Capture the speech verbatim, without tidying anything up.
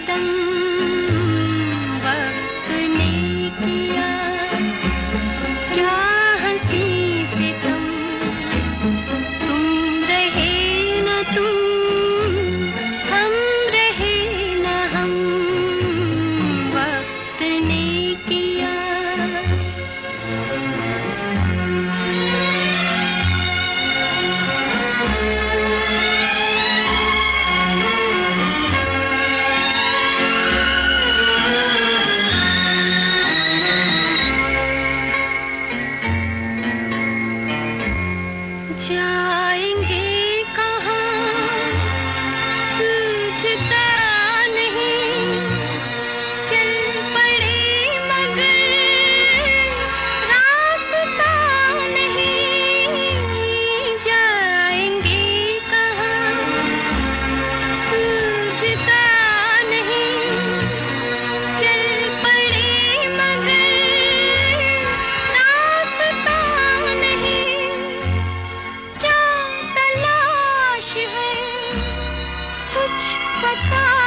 सितम वक्त ने किया, क्या हंसी सितम, तुम रहे न तुम, हम रहे न हम, वक्त ने किया। जाएंगे कहाँ सूझता नहीं, चल पड़े मगर रास्ता नहीं। जाएंगे कहाँ सूझता नहीं, चल पड़े मगर रास्ता नहीं। क्या तलाश है कुछ पता